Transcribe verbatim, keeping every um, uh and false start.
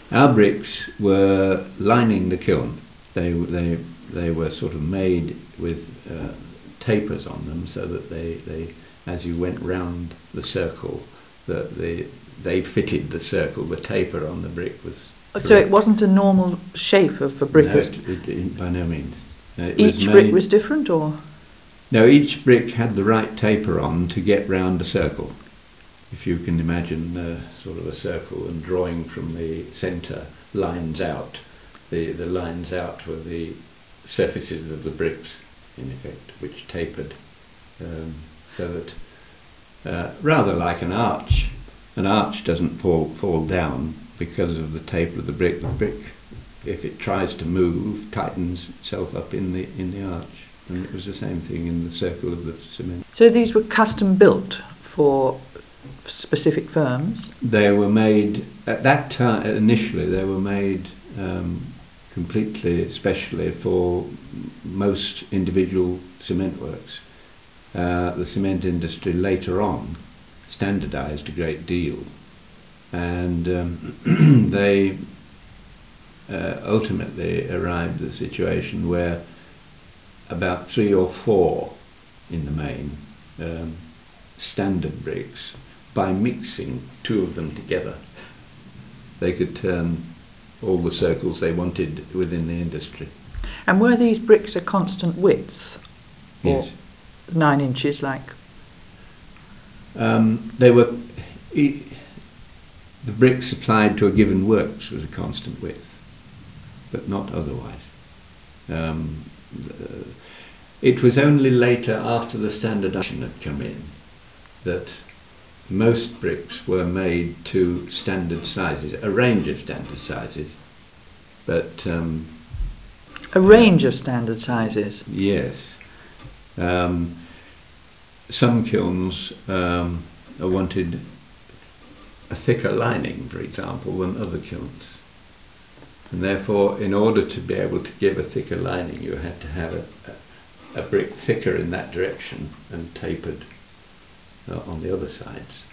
Our bricks were lining the kiln. They, they, they were sort of made with uh, tapers on them, so that they, they, as you went round the circle, the, the, they fitted the circle. The taper on the brick was correct. So it wasn't a normal shape of a brick? No, it, it, it, by no means. No, it each was brick made, was different, or? No, each brick had the right taper on to get round a circle. If you can imagine uh, sort of a circle and drawing from the centre lines out, the, the lines out were the surfaces of the bricks, in effect, which tapered, um, so that, uh, rather like an arch, an arch doesn't fall, fall down because of the taper of the brick. The brick, if it tries to move, tightens itself up in the, in the arch. And it was the same thing in the circle of the cement. So these were custom built for specific firms? They were made, at that time, initially, they were made um, completely, especially for most individual cement works. Uh, the cement industry later on standardised a great deal, and um, they uh, ultimately arrived at a situation where about three or four in the main um, standard bricks, by mixing two of them together, they could turn all the circles they wanted within the industry. And were these bricks a constant width? Yes. Or nine inches, like? Um, they were, e the brick supplied to a given works was a constant width, but not otherwise. Um, uh, it was only later, after the standardisation had come in, that most bricks were made to standard sizes, a range of standard sizes, but um, a range of standard sizes? Yes. Um, some kilns um, wanted a thicker lining, for example, than other kilns. And therefore, in order to be able to give a thicker lining, you had to have a, a, a brick thicker in that direction and tapered uh, on the other sides.